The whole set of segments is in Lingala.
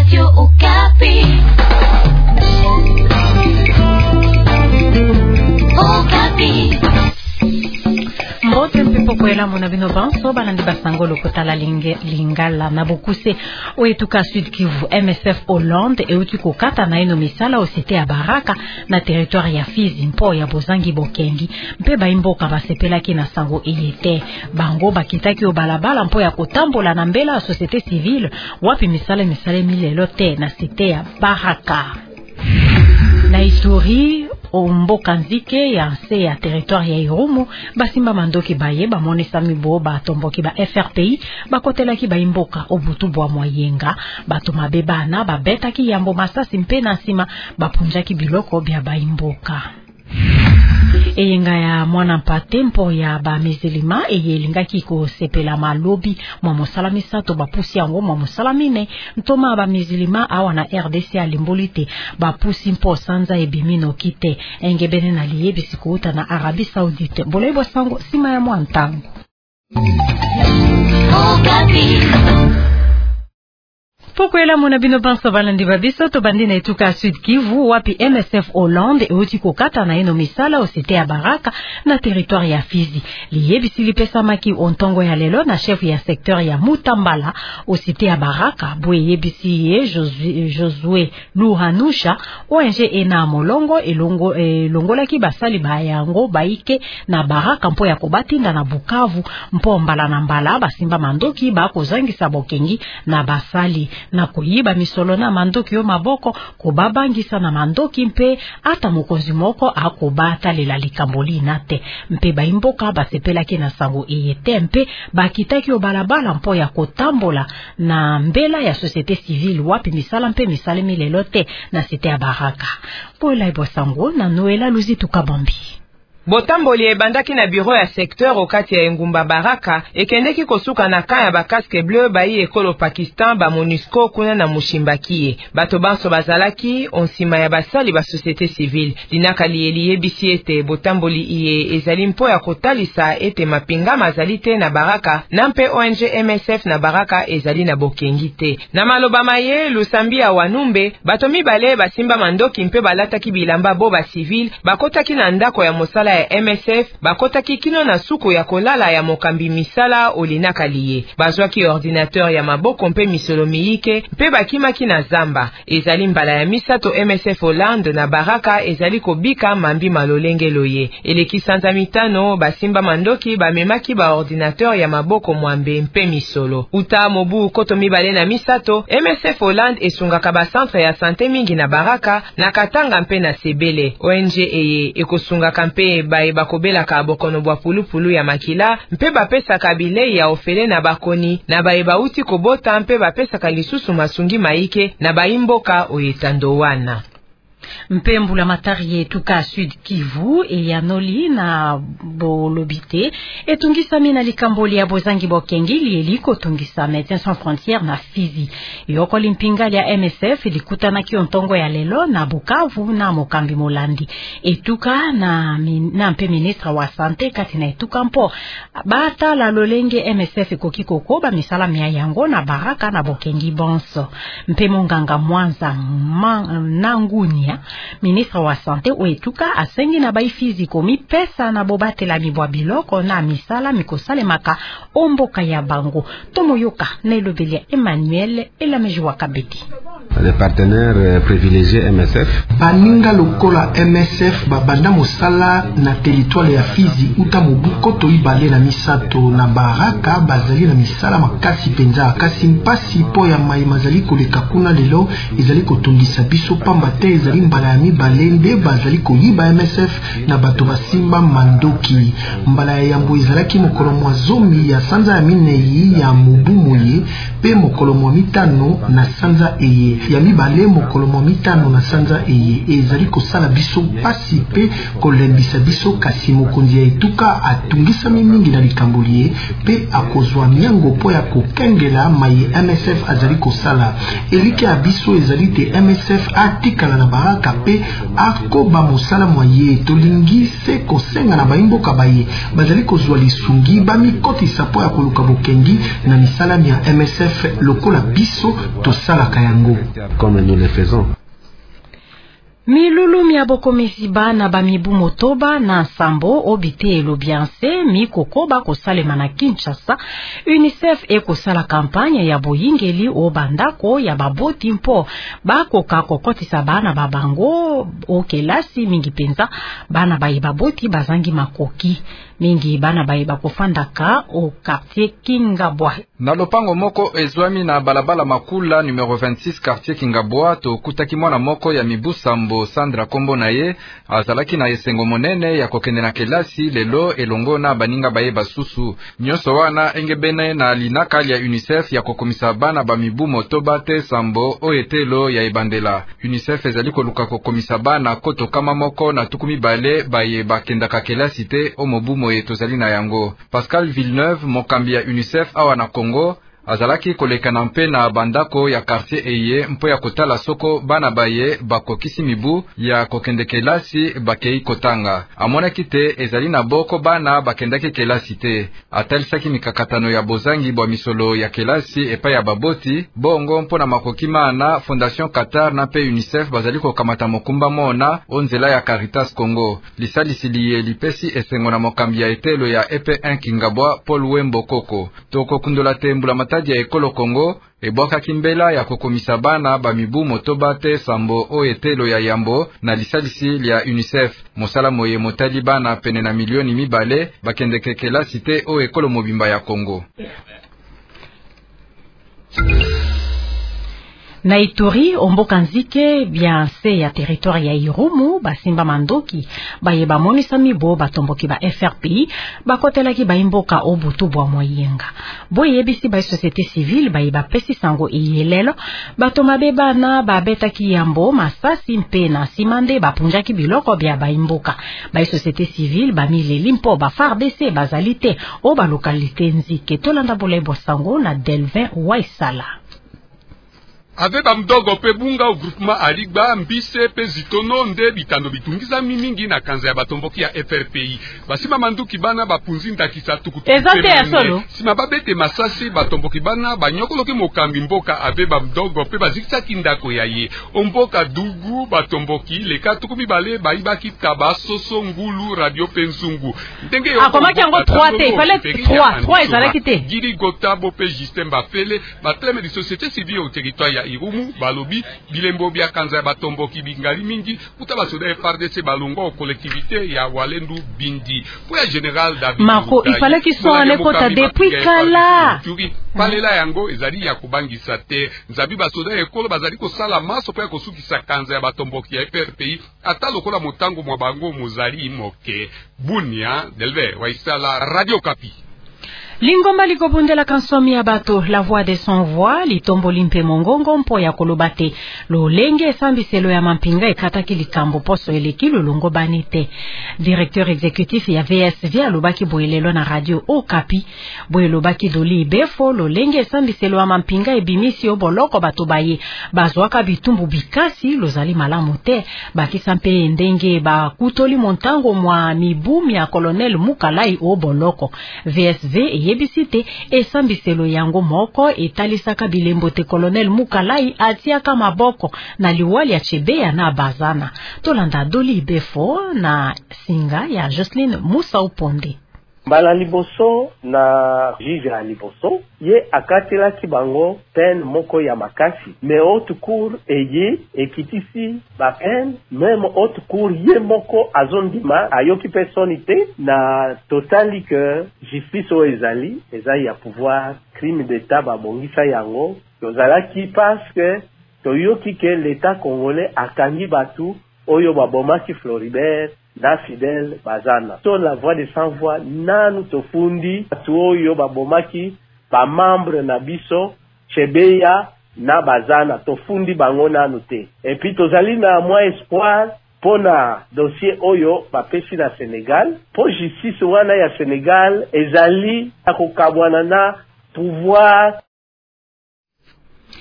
Radio Okapi. Okapi. Mbote mpepo kwela mona bino banso balandi basango lokotala lingala na bokuse oetuka Sud Kivu MSF Hollande euti kokata na ino misala osite ya Baraka na territoire ya Fizi mpo ya Bozangi Bokengi mpe baimboka basepelaki na sango eyete bango bakitaki obalabala mpo ya kotambola na mbela ya société civile wapi misala milelo te na site ya Baraka na Ituri Omboka nzike ya nse ya territoire ya Irumu basimba mandoki baye bamonisa mibo batomboki ba FRPI bakotelaki baimboka obutu bwa moyenga bato mabebana babetaki yambo masasi mpe na nsima bapunjaki biloko bya baimboka eyenga ya mwana mpate mpo ya ba mizilima eyelingaki ko sepela malobi mwa mosala misato bapusi yango mwa mosala mine ntoma ba mizilima awa na RDC alimbolite bapusi mpo sanza ebimino kite engebene na liyebisi kuuta na Arabie Saoudite bolebo sango sima ya mwantango Pokwela mona bino banso balandi babiso to bandina etuka Sud Kivu wapi MSF Hollande euti kokata na eno misala osite ya Baraka na territoire ya Fizi. Liyebisi lipesa maki ontongo ya lelo na chef ya secteur ya Mutambala osite ya Baraka bwe yebisi ye Josue Luhanusha ONG ena molongo elongolaki basali bayango baike na Baraka mpo ya kobatinda na Bukavu mpo mbala na mbala basimba mandoki bakozangisa Bokengi na basali na kuyiba misolo na mandoki yo maboko kobabangisa na mandoki mpe ata mokonzi moko akobata lela likamboli nate mpe baimboka basepelaki na sango eyete mpe bakitaki obalabala mpo ya kotambola na mbela ya société civile wapi misala mpe misale milelo te na site ya Baraka pola ibosango na Noela Luzitu Kabambi Botamboli ebandaki na bureau ya secteur okati ya Engumba Baraka ekendeki kosuka na kan ya ba casque bleu bayi ekolo Pakistan ba MONUSCO kuna na Mushimbaki bato banso bazalaki onsima ya basali ba société civile linaka liye bisi ete botamboli iye ezali mpo ya kotalisa ete mapinga mazali te na Baraka na mpe ONG MSF na Baraka ezali na Bokengi te na maloba maye lusambi ya Wanumbe bato mibale basimba mandoki mpe balataki bilamba bo ba civil bakotaki na ndako ya mosala ya MSF bakotaki kino na suku ya kolala ya mokambi misala olinaka liye bazwaki ordinateur ya maboko mpe misolo miyike mpe bakimaki na zamba ezali mbala ya misato MSF Hollande na Baraka ezali kobika mambi malolenge loye eleki sanza mitano basimba mandoki bamemaki ba ordinateur ya maboko mwambe mpe misolo uta mobu koto mibale na misato MSF Hollande esungaka ba centre ya santé mingi na Baraka na Katanga mpe na Sebele ONG eye ekosungaka mpe baye bakobelaka bokono bwa pulupulu ya makila mpe bapesaka bilei ya ofele na bakoni na baye bauti kobota mpe bapesaka lisusu masungi maike na baimboka oyetando wana Mpembula matari etuka Sud Kivu eyanoli na bolobite etungisami na likamboli ya Bozangi Bokengi lieliko tungisa Médecins Sans Frontières na Fizi yoko limpingali ya MSF ilikutana kiontongo ya lelo na Bukavu na Mokambi Molandi etuka na mpe ministre wa santé kati na etuka mpo bata la lolenge MSF kokikoko ba misala mia yango na Baraka na Bokengi bonso mpe monganga Mwanza Nangunia ministre wa santé oetuka asengi na baifizi komi pesa na bobatela mibwa biloko na misala mikosale maka omboka ya bango tomoyoka na elobelia Emmanuel Elamejiwa Kabedi les partenaires privilégiés MSF baninga lokola MSF babanda mosala na territoire ya Fizi uta mobuko toibale na misato na Baraka bazali na misala makasi penza kasi mpasi po ya mai mazali koleka kuna lelo ezali kotungisa biso pamba te ezali mbala ya mibale nde bazali koyiba MSF na bato basimba mandoki mbala ya yambo ezalaki mokolo mwa zomi ya sanza ya minei ya mobumoye pe mokolo mwa mitano na sanza eye ya mibale mokolo mwa mitano na sanza eye ezali kosala biso pasi pe kolembisa biso kasi mokonzi ya etuka atungisa mingi na likamboli pe akozwa miango po ya kokengela mai MSF azali kosala elike ya biso ezali te MSF atikala na Baraka pe akoba mosala mwaye tolingi se kosenga na baimboka baye bazali kozwa lisungi bamikotisa po ya koluka Bokengi na misala ya MSF lokola biso tosalaka yango comme nous le faisons. Milulu miabokomisi bana ba mibu motoba na nsambo obite elobianse mikokoba kosalema na Kinshasa. UNICEF ekosala kampanye ya boyingeli o bandako ya baboti mpo bakoka kokotisa bana babango o kelasi mingi penza bana baye baboti bazangi makoki mingi bana baye bakofandaka o quartier Kingabwa. Na lopango moko ezwami na balabala makula numero 26 quartier Kingabwa to kutaki mwana moko ya mibu sambo Sandra Kombo na ye azalaki na esengo monene ya kokende na kelasi lelo elongo na baninga baye basusu nyoso wana engebene na linaka ya UNICEF ya kokomisa bana ba mibu motoba te sambo oyetelo ya ebandela. UNICEF ezali koluka kokomisa bana koto kama moko na tukumi bale baye bakendaka kelasi te o mobu moye tozali na yango. Pascal Villeneuve mokambi ya UNICEF awa na Congo azalaki kolekana mpe na bandako ya quartier eye mpo ya kotala soko bana baye bakokisi mibu ya kokende kelasi bakei kotanga. Amonaki te ezali na boko bana bakendaki kelasi te. Atalisaki mikakatano ya bozangi bwa misolo ya kelasi epa ya baboti bongo mpo na makoki mana Fondation Qatar na pe UNICEF bazali kokamata mokumba mona onzela ya Caritas Congo. Lisalisili lipesi esengo na mokambi ya etelo ya EP1 Kingabwa Paul Wembo Koko. Toko kundola tembula ya ekolo Congo ebwaka kimbela ya kokomisa bana ba mibu motoba te sambo o etelo ya yambo na lisalisi ya UNICEF. Mosala moye motali bana pene na milioni mibale bakendeke kelasi te o ekolo mobimba ya Congo. Na Ituri omboka nzike bianse ya territoire ya Irumu basimba mandoki baye bamonisa mibo batomboki ba FRPI bakotelaki baimboka obutu bwa moyenga boye bisi ba société civile baye bapesi sango iyelelo batoma bebana babetaki yambo masasi mpe na simande bapunjaki biloko bya baimboka ba société civile bamileli mpo ba FARDC bazalite o ba localité nzike tolanda bolebo sango na Delvin Waisala. Ave bamdogo pe bunga au groupement aligba mbise pe zitono nde bitando bitungiza mimingi na kanza ya batomboki ya FRPI. Basima manduki bana bapunzi ndakisa tukutu. Ezate ya solo. Sima babete masasi batomboki bana banyokoloki mokambi mboka ave bamdogo pe bazikisa kindako ya ye. Omboka dugu batomboki leka tukumi bale baibaki taba soso ngulu radio penzungu. Ndenge yo. Akomaki yango 3 te, fallait 3 ezalaki te. Giri Gotabo pe Justin Bafele, batleme di société civile au territoire ya Irumu balobi bilembo bya kanza ya batomboki bingali mingi kuta basoda FARDC balongo collectivité ya Walendu Bindi po ya général David Mako il fallait qu'ils soient en kota depuis kala palela yango ezali ya kubangisa te nzabi basoda ekolo bazali ko sala maso po ya kosukisa kanza ya batomboki ya FRPI ata lokola motango mwa bango mozali moke. Bunia Delve Waisala Radio Kapi. Lingomba likobundela kansomi ya bato la voix de son voix litombo limpe mongongo mpo ya kolobate lolenge esambiselo ya mampinga ekataki likambo poso eleki lolongo banite. Directeur exécutif ya VSV alobaki boelelo na radio Okapi boelobaki doli befo lolenge esambiselo ya mampinga ebimisi oboloko bato baye bazwaka bitumbu bikasi lozali malamu te bakisa mpe ndenge bakutoli montango mwa mibumi ya colonel Mukalai oboloko. VSV yebisite esambiselo yango moko etalisaka bilembo te colonel Mukalai atiaka maboko na liwali ya Chebeya na Bazana. Tolanda doli befo na singa ya Jocelyn Musa Uponde. Mbala liboso na juge ya liboso ye akatela kibango pen moko ya makasi me haute cour eye ekitisi ba pen même haute cour ye moko azondima ayoki personité na totali que justice o ezali ya pouvoir crime d'état babongisa yango tozalaki parce que toyoki que l'état congolais akangi batu oyo babomaki Floribert na Fidel Bazana. So la voix de sans voix nanu tofundi atuoyo babomaki ba membre na biso Chebeya na Bazana tofundi bango nanu te. Et puis tozali na mwa espoir pona dossier oyo bapesi na Sénégal po justice wana ya Sénégal ezali akokabwana na pouvoir.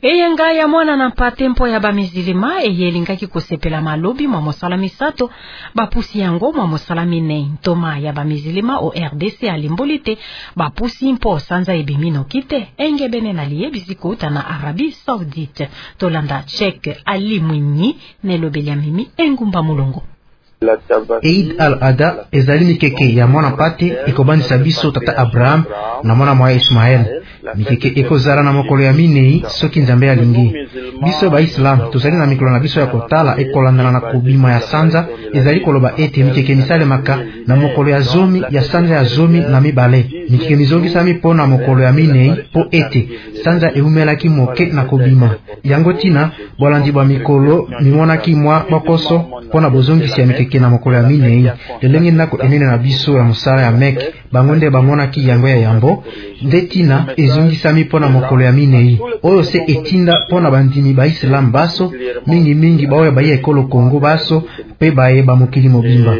Eyenga ya mwana na patempo ya bamizilima eyelingaki kosepela malobi mwa mosala misato bapusi yango mwa mosala minei ntoma ya bamizilima o RDC alimbolite bapusi mpo sanza ebimino kite engebene na liyebisi kuta na Arabie Saoudite tolanda Cheikh Ali Mwinyi nelobeli ya mimi engumba mulongo. Eid al-Adha ezali mikeke ya mwana pate ekobandisa biso tata Abraham na mwana mwa Ismael. Mikeke ekozala na mokolo ya minei soki nzambe alingi. Biso ba Islam tozali na mikolo na biso ya kotala ekolandana na kobima ya sanza ezali koloba ete mikeke misalemaka na mokolo ya zomi ya sanza ya zomi na mibale. Mikeke mizongisami mpo na mokolo ya minei po ete sanza eumelaki moke na kobima. Yango tina bolandi bwa mikolo mimonaki mwa bokoso pona bozongisi ya mikeke na mokolo ya minei. Lelenge ndako enene na biso ya mosala ya Mek bangonde bamonaki yango ya yambo ndetina ezongisami pona mokolo ya minei. Oyo se etinda pona bandimi ba Islam baso mingi baoya baye ekolo Kongo baso pe baye ba mokili mobimba.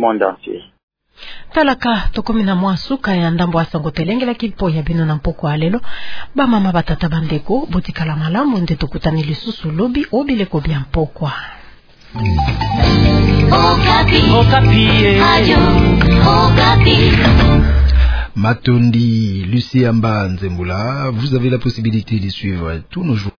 Talaka tokomina mwasuka ya ndambo asango telengela kipo ya bino na mpoko alelo ba mama batata bandeko botikala malamu nde tokutani lisusu lobi obileko bya mpokwa. Matondi, Lucie Amba Nzembula, vous avez la possibilité de suivre tous nos jours.